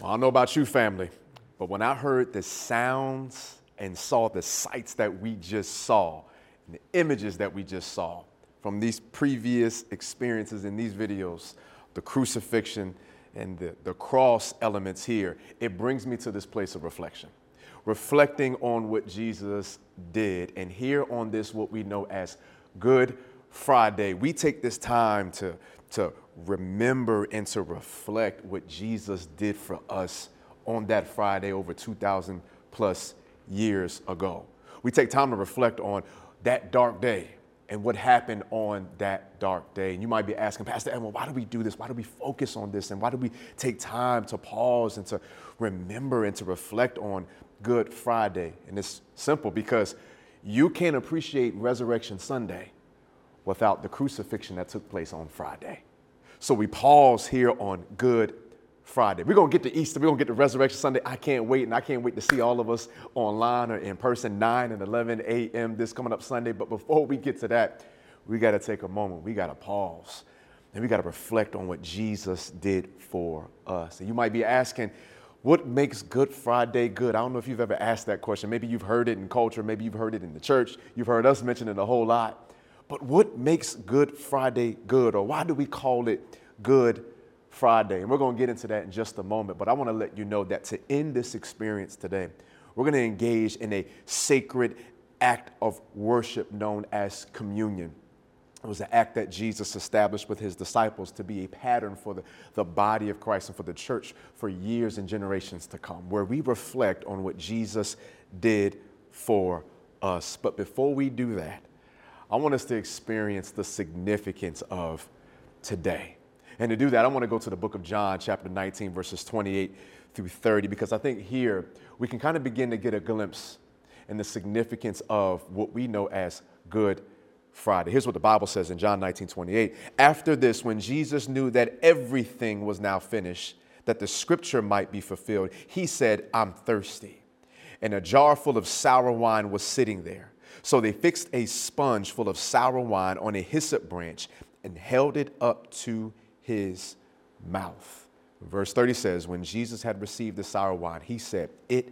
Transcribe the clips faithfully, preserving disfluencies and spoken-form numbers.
I don't know about you, family, but when I heard the sounds and saw the sights that we just saw, and the images that we just saw from these previous experiences in these videos, the crucifixion and the, the cross elements here, it brings me to this place of reflection. Reflecting on what Jesus did. And here on this, what we know as Good Friday, we take this time to, to remember and to reflect what Jesus did for us on that Friday over two thousand plus years ago. We take time to reflect on that dark day and what happened on that dark day. And you might be asking, Pastor Edwin, why do we do this? Why do we focus on this? And why do we take time to pause and to remember and to reflect on Good Friday? And it's simple, because you can't appreciate Resurrection Sunday without the crucifixion that took place on Friday. So we pause here on Good Friday. We're going to get to Easter. We're going to get to Resurrection Sunday. I can't wait. And I can't wait to see all of us online or in person, nine and eleven a.m. this coming up Sunday. But before we get to that, we got to take a moment. We got to pause. And we got to reflect on what Jesus did for us. And you might be asking, what makes Good Friday good? I don't know if you've ever asked that question. Maybe you've heard it in culture. Maybe you've heard it in the church. You've heard us mention it a whole lot. But what makes Good Friday good? Or why do we call it Good Friday? And we're going to get into that in just a moment. But I want to let you know that to end this experience today, we're going to engage in a sacred act of worship known as communion. It was an act that Jesus established with his disciples to be a pattern for the, the body of Christ and for the church for years and generations to come, where we reflect on what Jesus did for us. But before we do that, I want us to experience the significance of today. And to do that, I want to go to the book of John, chapter nineteen, verses twenty-eight through thirty, because I think here we can kind of begin to get a glimpse in the significance of what we know as Good Friday. Here's what the Bible says in John nineteen twenty-eight. After this, when Jesus knew that everything was now finished, that the scripture might be fulfilled, he said, I'm thirsty. And a jar full of sour wine was sitting there. So they fixed a sponge full of sour wine on a hyssop branch and held it up to his mouth. Verse thirty says, when Jesus had received the sour wine, he said, it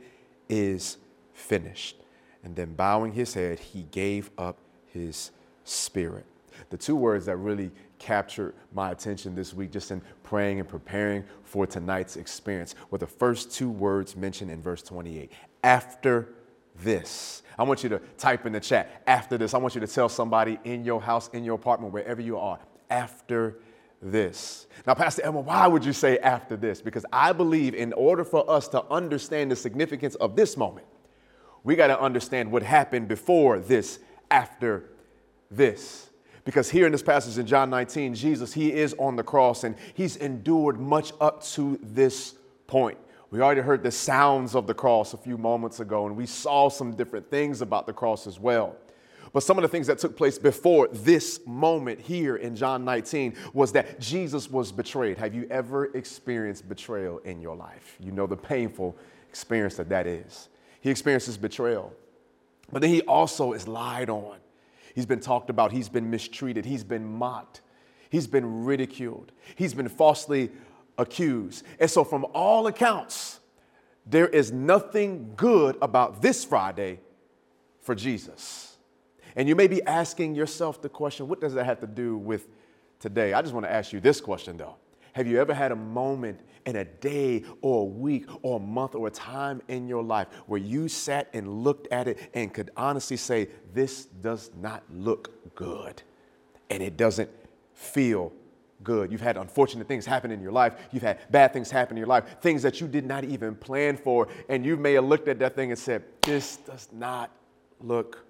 is finished. And then bowing his head, he gave up his spirit. The two words that really captured my attention this week, just in praying and preparing for tonight's experience, were the first two words mentioned in verse twenty-eight. After this. I want you to type in the chat, after this. I want you to tell somebody in your house, in your apartment, wherever you are, after this. Now, Pastor Emma, why would you say after this? Because I believe in order for us to understand the significance of this moment, we got to understand what happened before this, after this. Because here in this passage in John nineteen, Jesus, he is on the cross and he's endured much up to this point. We already heard the sounds of the cross a few moments ago, and we saw some different things about the cross as well. But some of the things that took place before this moment here in John nineteen was that Jesus was betrayed. Have you ever experienced betrayal in your life? You know the painful experience that that is. He experiences betrayal, but then he also is lied on. He's been talked about. He's been mistreated. He's been mocked. He's been ridiculed. He's been falsely accused. And so from all accounts, there is nothing good about this Friday for Jesus. And you may be asking yourself the question, what does that have to do with today? I just want to ask you this question, though. Have you ever had a moment in a day or a week or a month or a time in your life where you sat and looked at it and could honestly say, this does not look good and it doesn't feel good? You've had unfortunate things happen in your life. You've had bad things happen in your life, things that you did not even plan for. And you may have looked at that thing and said, this does not look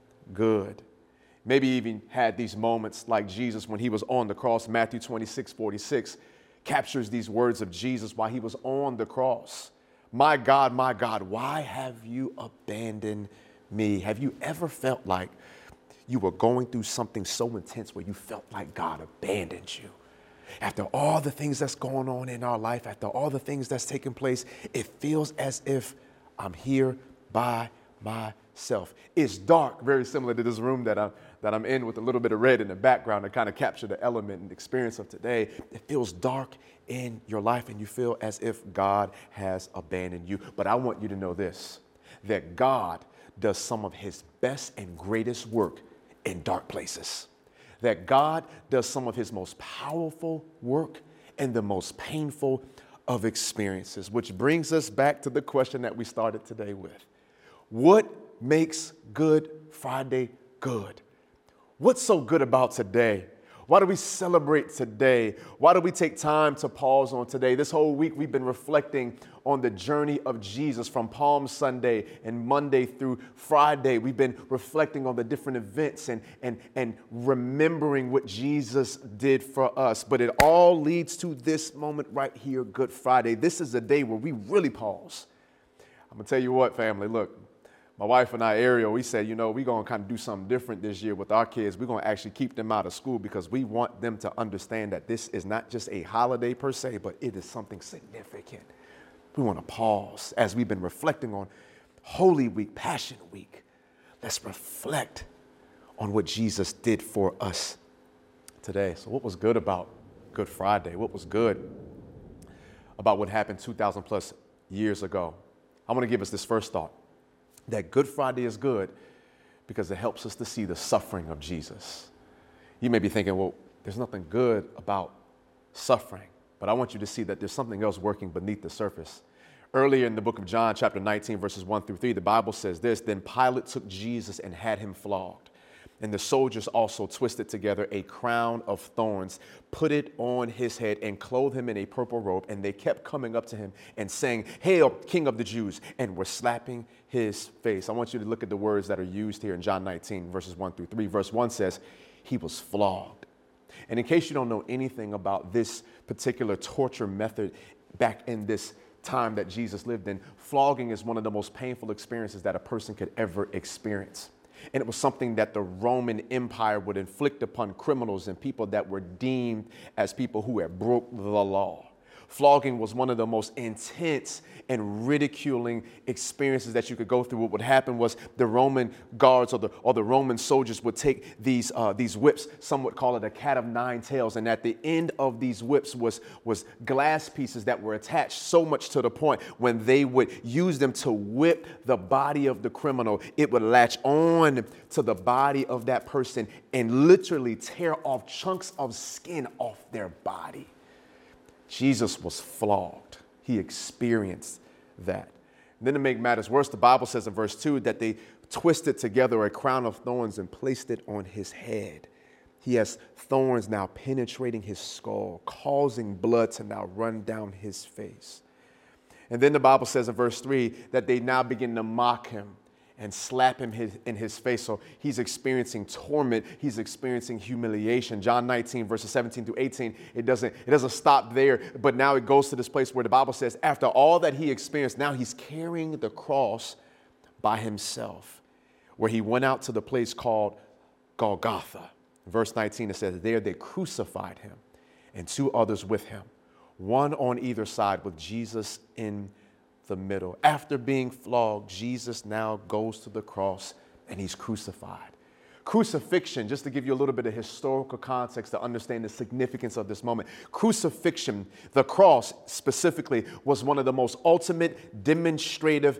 good. Maybe even had these moments like Jesus when he was on the cross. Matthew twenty-six forty-six captures these words of Jesus while he was on the cross. My God, my God, why have you abandoned me? Have you ever felt like you were going through something so intense where you felt like God abandoned you? After all the things that's going on in our life, after all the things that's taking place, it feels as if I'm here by myself. It's dark, very similar to this room that I'm, that I'm in with a little bit of red in the background to kind of capture the element and experience of today. It feels dark in your life and you feel as if God has abandoned you. But I want you to know this, that God does some of his best and greatest work in dark places. That God does some of his most powerful work in the most painful of experiences, which brings us back to the question that we started today with. What makes Good Friday good? What's so good about today? Why do we celebrate today? Why do we take time to pause on today? This whole week we've been reflecting on the journey of Jesus from Palm Sunday and Monday through Friday. We've been reflecting on the different events and, and, and remembering what Jesus did for us. But it all leads to this moment right here, Good Friday. This is a day where we really pause. I'm going to tell you what, family, look. My wife and I, Ariel, we said, you know, we're going to kind of do something different this year with our kids. We're going to actually keep them out of school because we want them to understand that this is not just a holiday per se, but it is something significant. We want to pause as we've been reflecting on Holy Week, Passion Week. Let's reflect on what Jesus did for us today. So what was good about Good Friday? What was good about what happened two thousand plus years ago? I want to give us this first thought. That Good Friday is good because it helps us to see the suffering of Jesus. You may be thinking, well, there's nothing good about suffering, but I want you to see that there's something else working beneath the surface. Earlier in the book of John, chapter nineteen, verses one through three, the Bible says this, then Pilate took Jesus and had him flogged. And the soldiers also twisted together a crown of thorns, put it on his head, and clothed him in a purple robe. And they kept coming up to him and saying, "Hail, King of the Jews," and were slapping his face. I want you to look at the words that are used here in John nineteen, verses one through three. Verse one says, he was flogged. And in case you don't know anything about this particular torture method back in this time that Jesus lived in, flogging is one of the most painful experiences that a person could ever experience. And it was something that the Roman Empire would inflict upon criminals and people that were deemed as people who had broke the law. Flogging was one of the most intense and ridiculing experiences that you could go through. What would happen was the Roman guards or the, or the Roman soldiers would take these, uh, these whips, some would call it a cat of nine tails. And at the end of these whips was, was glass pieces that were attached so much to the point when they would use them to whip the body of the criminal, it would latch on to the body of that person and literally tear off chunks of skin off their body. Jesus was flogged. He experienced that. And then to make matters worse, the Bible says in verse two that they twisted together a crown of thorns and placed it on his head. He has thorns now penetrating his skull, causing blood to now run down his face. And then the Bible says in verse three that they now begin to mock him and slap him his, in his face. So he's experiencing torment. He's experiencing humiliation. John nineteen, verses seventeen through eighteen, it doesn't, it doesn't stop there, but now it goes to this place where the Bible says after all that he experienced, now he's carrying the cross by himself, where he went out to the place called Golgotha. Verse nineteen, it says, there they crucified him and two others with him, one on either side with Jesus in the middle. After being flogged, Jesus now goes to the cross and he's crucified. Crucifixion, just to give you a little bit of historical context to understand the significance of this moment. Crucifixion, the cross specifically, was one of the most ultimate demonstrative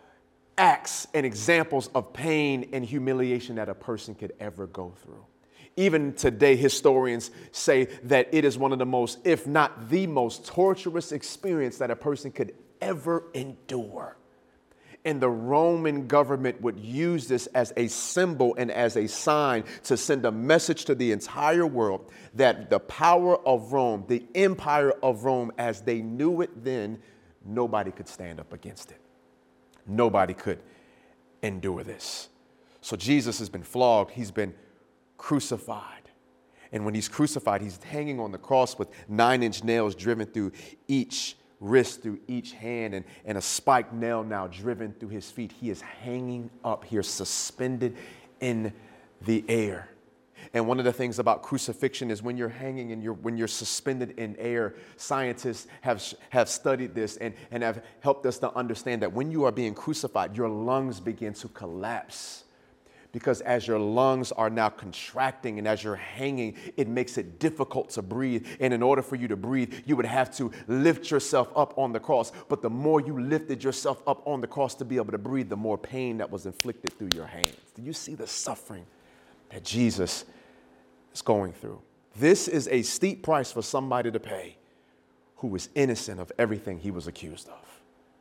acts and examples of pain and humiliation that a person could ever go through. Even today, historians say that it is one of the most, if not the most torturous experience that a person could ever endure. And the Roman government would use this as a symbol and as a sign to send a message to the entire world that the power of Rome, the empire of Rome as they knew it then, nobody could stand up against it. Nobody could endure this. So Jesus has been flogged. He's been crucified. And when he's crucified, he's hanging on the cross with nine-inch nails driven through each wrist, through each hand, and, and a spiked nail now driven through his feet. He is hanging up here, suspended in the air. And one of the things about crucifixion is when you're hanging and you're, when you're suspended in air, scientists have, have studied this and, and have helped us to understand that when you are being crucified, your lungs begin to collapse because as your lungs are now contracting and as you're hanging, it makes it difficult to breathe. And in order for you to breathe, you would have to lift yourself up on the cross. But the more you lifted yourself up on the cross to be able to breathe, the more pain that was inflicted through your hands. Do you see the suffering that Jesus is going through? This is a steep price for somebody to pay who was innocent of everything he was accused of.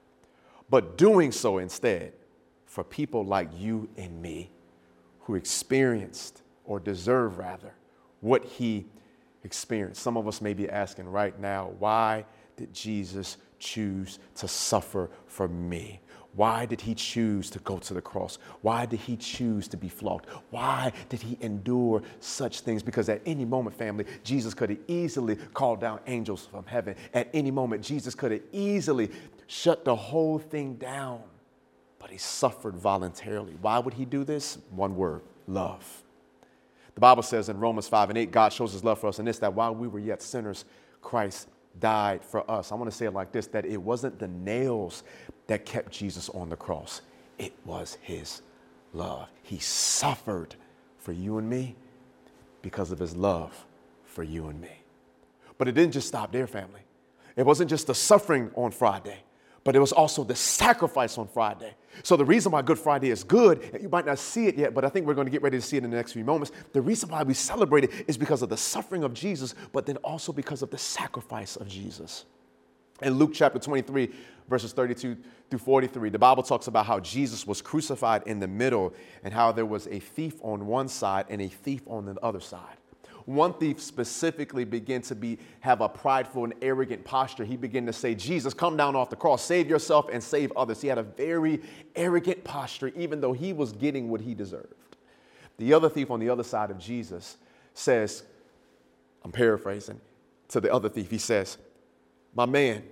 But doing so instead for people like you and me, who experienced, or deserve rather, what he experienced. Some of us may be asking right now, why did Jesus choose to suffer for me? Why did he choose to go to the cross? Why did he choose to be flogged? Why did he endure such things? Because at any moment, family, Jesus could have easily called down angels from heaven. At any moment, Jesus could have easily shut the whole thing down. But he suffered voluntarily. Why would he do this? One word, love. The Bible says in Romans five and eight, God shows his love for us in this, that while we were yet sinners, Christ died for us. I want to say it like this, that it wasn't the nails that kept Jesus on the cross. It was his love. He suffered for you and me because of his love for you and me. But it didn't just stop there, family. It wasn't just the suffering on Friday, but it was also the sacrifice on Friday. So the reason why Good Friday is good, you might not see it yet, but I think we're going to get ready to see it in the next few moments. The reason why we celebrate it is because of the suffering of Jesus, but then also because of the sacrifice of Jesus. In Luke chapter twenty-three, verses thirty-two through forty-three, the Bible talks about how Jesus was crucified in the middle and how there was a thief on one side and a thief on the other side. One thief specifically began to be have a prideful and arrogant posture. He began to say, Jesus, come down off the cross, save yourself and save others. He had a very arrogant posture, even though he was getting what he deserved. The other thief on the other side of Jesus says, I'm paraphrasing, to the other thief, he says, my man,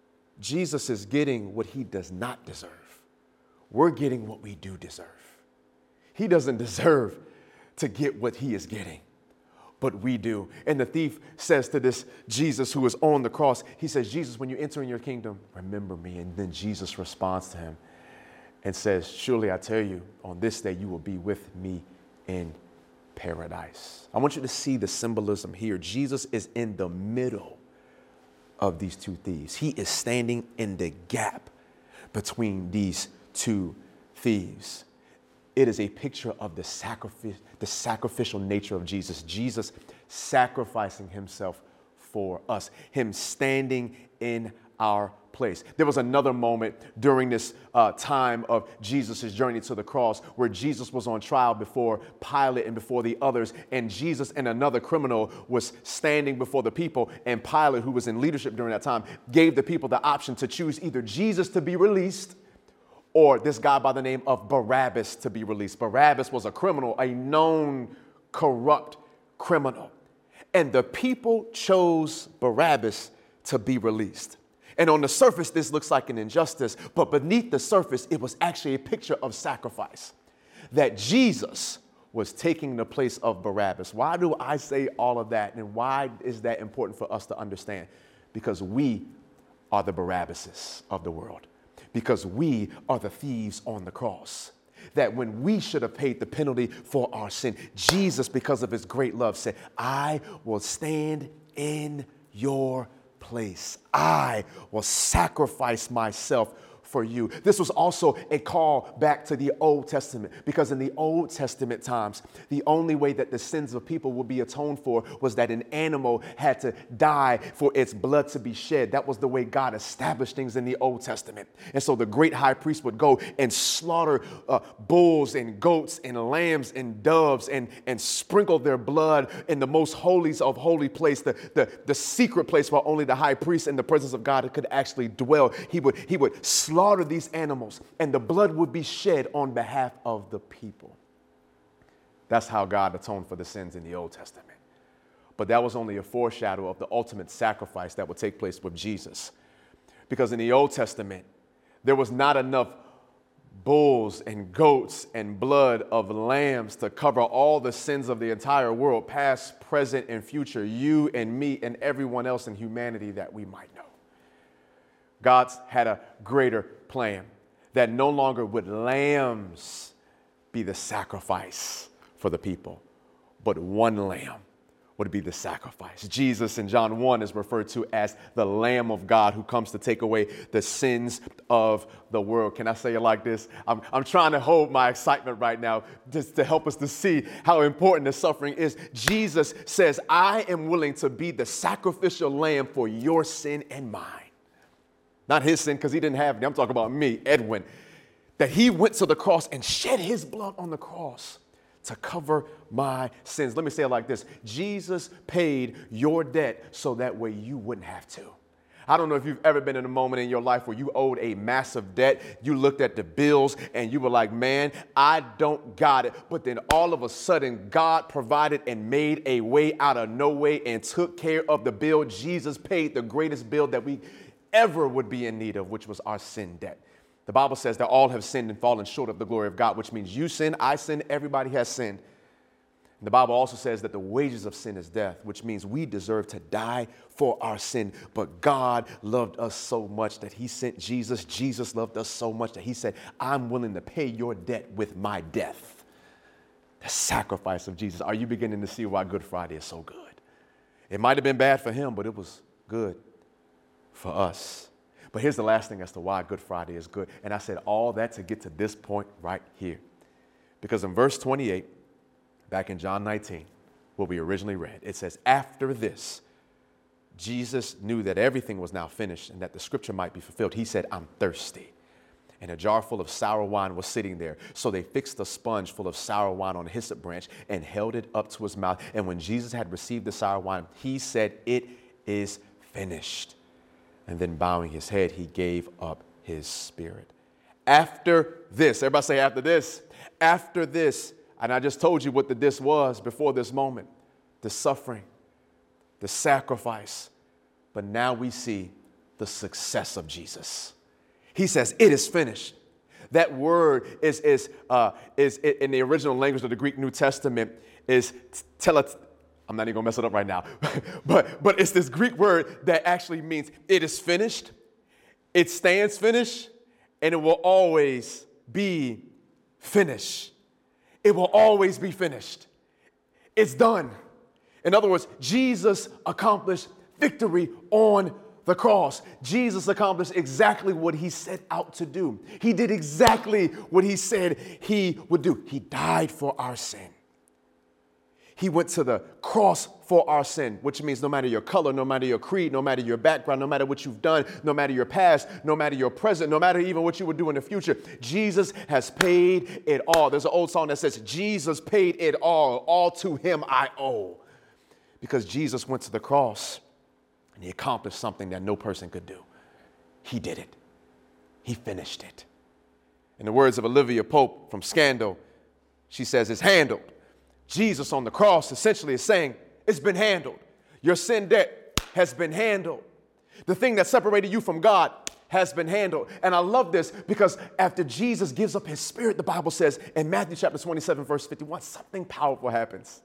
Jesus is getting what he does not deserve. We're getting what we do deserve. He doesn't deserve to get what he is getting, but we do. And the thief says to this Jesus who is on the cross, he says, Jesus, when you enter in your kingdom, remember me. And then Jesus responds to him and says, surely I tell you, on this day you will be with me in paradise. I want you to see the symbolism here. Jesus is in the middle of these two thieves. He is standing in the gap between these two thieves. It is a picture of the sacrifice, the sacrificial nature of Jesus. Jesus sacrificing himself for us, him standing in our place. There was another moment during this uh, time of Jesus' journey to the cross where Jesus was on trial before Pilate and before the others, and Jesus and another criminal was standing before the people, and Pilate, who was in leadership during that time, gave the people the option to choose either Jesus to be released or this guy by the name of Barabbas to be released. Barabbas was a criminal, a known corrupt criminal. And the people chose Barabbas to be released. And on the surface, this looks like an injustice, but beneath the surface, it was actually a picture of sacrifice. That Jesus was taking the place of Barabbas. Why do I say all of that? And why is that important for us to understand? Because we are the Barabbases of the world. Because we are the thieves on the cross. That when we should have paid the penalty for our sin, Jesus, because of his great love, said, I will stand in your place. I will sacrifice myself for you. This was also a call back to the Old Testament, because in the Old Testament times, the only way that the sins of people would be atoned for was that an animal had to die for its blood to be shed. That was the way God established things in the Old Testament. And so the great high priest would go and slaughter uh, bulls and goats and lambs and doves and, and sprinkle their blood in the most holies of holy place, the, the, the secret place where only the high priest in the presence of God could actually dwell. He would, he would slaughter slaughter these animals, and the blood would be shed on behalf of the people. That's how God atoned for the sins in the Old Testament. But that was only a foreshadow of the ultimate sacrifice that would take place with Jesus. Because in the Old Testament, there was not enough bulls and goats and blood of lambs to cover all the sins of the entire world, past, present, and future, you and me and everyone else in humanity that we might know. God had a greater plan, that no longer would lambs be the sacrifice for the people, but one lamb would be the sacrifice. Jesus in John one is referred to as the Lamb of God who comes to take away the sins of the world. Can I say it like this? I'm, I'm trying to hold my excitement right now just to help us to see how important the suffering is. Jesus says, I am willing to be the sacrificial lamb for your sin and mine. Not his sin, because he didn't have any. I'm talking about me, Edwin. That he went to the cross and shed his blood on the cross to cover my sins. Let me say it like this. Jesus paid your debt so that way you wouldn't have to. I don't know if you've ever been in a moment in your life where you owed a massive debt. You looked at the bills and you were like, man, I don't got it. But then all of a sudden, God provided and made a way out of no way and took care of the bill. Jesus paid the greatest bill that we ever would be in need of, which was our sin debt. The Bible says that all have sinned and fallen short of the glory of God, which means you sin, I sin, everybody has sinned. And the Bible also says that the wages of sin is death, which means we deserve to die for our sin. But God loved us so much that he sent Jesus. Jesus loved us so much that he said, I'm willing to pay your debt with my death. The sacrifice of Jesus. Are you beginning to see why Good Friday is so good? It might have been bad for him, but it was good for us. But here's the last thing as to why Good Friday is good. And I said all that to get to this point right here. Because in verse twenty-eight, back in John nineteen, what we originally read, it says, after this, Jesus knew that everything was now finished and that the scripture might be fulfilled. He said, I'm thirsty. And a jar full of sour wine was sitting there. So they fixed a sponge full of sour wine on a hyssop branch and held it up to his mouth. And when Jesus had received the sour wine, he said, it is finished. And then bowing his head, he gave up his spirit. After this, everybody say after this, after this, and I just told you what the this was before this moment, the suffering, the sacrifice. But now we see the success of Jesus. He says, it is finished. That word is, is, uh, is in the original language of the Greek New Testament is telet. I'm not even going to mess it up right now. but, but it's this Greek word that actually means it is finished, it stands finished, and it will always be finished. It will always be finished. It's done. In other words, Jesus accomplished victory on the cross. Jesus accomplished exactly what he set out to do. He did exactly what he said he would do. He died for our sin. He went to the cross for our sin, which means no matter your color, no matter your creed, no matter your background, no matter what you've done, no matter your past, no matter your present, no matter even what you would do in the future, Jesus has paid it all. There's an old song that says, Jesus paid it all. All to him I owe. Because Jesus went to the cross and he accomplished something that no person could do. He did it. He finished it. In the words of Olivia Pope from Scandal, she says, it's handled. Jesus on the cross essentially is saying, it's been handled. Your sin debt has been handled. The thing that separated you from God has been handled. And I love this because after Jesus gives up his spirit, the Bible says in Matthew chapter twenty-seven, verse fifty-one, something powerful happens.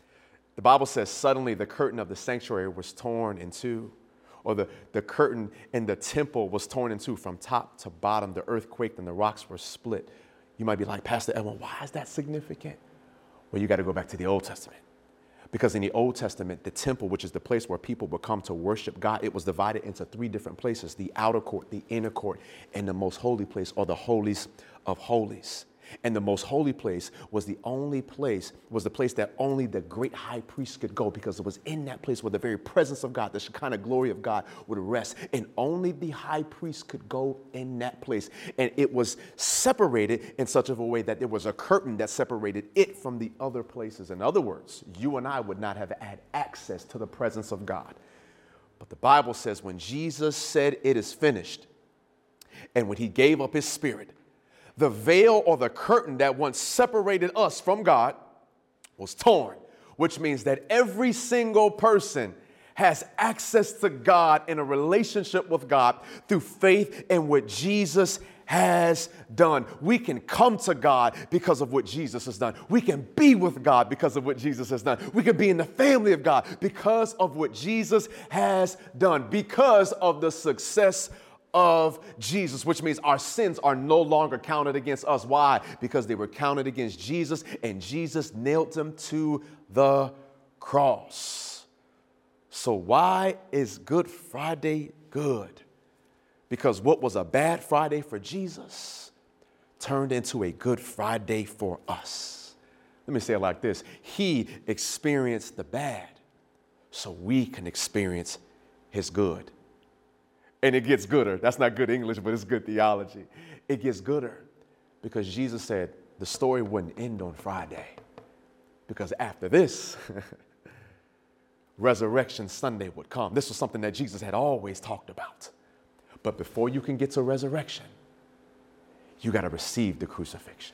The Bible says suddenly the curtain of the sanctuary was torn in two, or the, the curtain in the temple was torn in two from top to bottom. The earth quaked and the rocks were split. You might be like, Pastor Edwin, why is that significant? Well, you got to go back to the Old Testament. Because in the Old Testament, the temple, which is the place where people would come to worship God, it was divided into three different places: the outer court, the inner court, and the most holy place, or the holies of holies. And the most holy place was the only place, was the place that only the great high priest could go, because it was in that place where the very presence of God, the Shekinah glory of God would rest. And only the high priest could go in that place. And it was separated in such of a way that there was a curtain that separated it from the other places. In other words, you and I would not have had access to the presence of God. But the Bible says when Jesus said it is finished, and when he gave up his spirit, the veil or the curtain that once separated us from God was torn, which means that every single person has access to God in a relationship with God through faith in what Jesus has done. We can come to God because of what Jesus has done. We can be with God because of what Jesus has done. We can be in the family of God because of what Jesus has done, because of the success of Jesus, which means our sins are no longer counted against us. Why? Because they were counted against Jesus, and Jesus nailed them to the cross. So why is Good Friday good? Because what was a bad Friday for Jesus turned into a Good Friday for us. Let me say it like this. He experienced the bad so we can experience his good. And it gets gooder. That's not good English, but it's good theology. It gets gooder because Jesus said the story wouldn't end on Friday. Because after this, Resurrection Sunday would come. This was something that Jesus had always talked about. But before you can get to resurrection, you got to receive the crucifixion.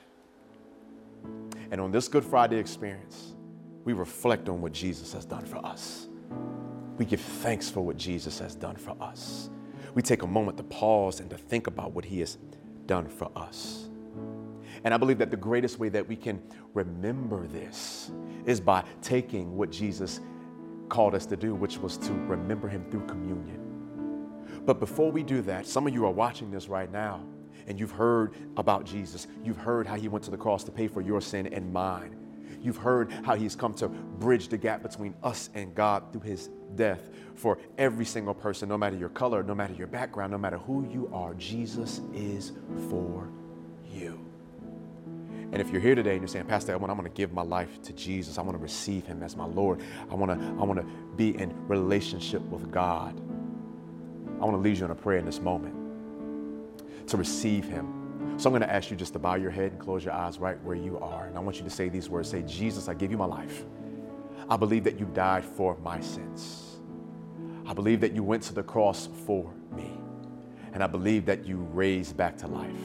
And on this Good Friday experience, we reflect on what Jesus has done for us. We give thanks for what Jesus has done for us. We take a moment to pause and to think about what he has done for us. And I believe that the greatest way that we can remember this is by taking what Jesus called us to do, which was to remember him through communion. But before we do that, some of you are watching this right now, and you've heard about Jesus. You've heard how he went to the cross to pay for your sin and mine. You've heard how he's come to bridge the gap between us and God through his death for every single person, no matter your color, no matter your background, no matter who you are. Jesus is for you. And if you're here today and you're saying, Pastor Edwin, I'm going to give my life to Jesus. I want to receive him as my Lord. I want to, I want to be in relationship with God. I want to lead you in a prayer in this moment to receive him. So I'm going to ask you just to bow your head and close your eyes right where you are. And I want you to say these words. Say, Jesus, I give you my life. I believe that you died for my sins. I believe that you went to the cross for me. And I believe that you raised back to life.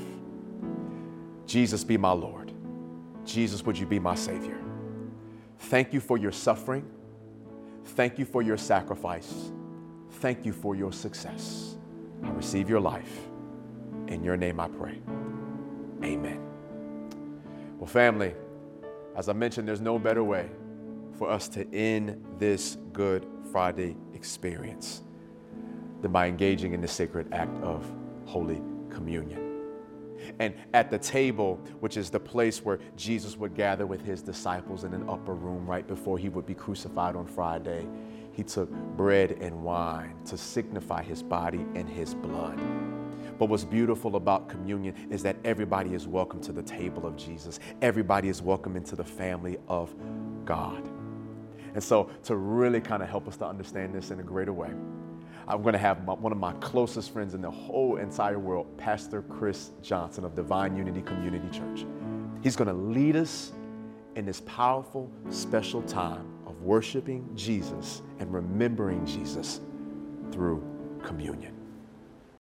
Jesus, be my Lord. Jesus, would you be my Savior? Thank you for your suffering. Thank you for your sacrifice. Thank you for your success. I receive your life. In your name I pray. Amen. Well, family, as I mentioned, there's no better way for us to end this Good Friday experience than by engaging in the sacred act of Holy Communion. And at the table, which is the place where Jesus would gather with his disciples in an upper room right before he would be crucified on Friday, he took bread and wine to signify his body and his blood. But what's beautiful about communion is that everybody is welcome to the table of Jesus. Everybody is welcome into the family of God. And so to really kind of help us to understand this in a greater way, I'm going to have my, one of my closest friends in the whole entire world, Pastor Chris Johnson of Divine Unity Community Church. He's going to lead us in this powerful, special time of worshiping Jesus and remembering Jesus through communion.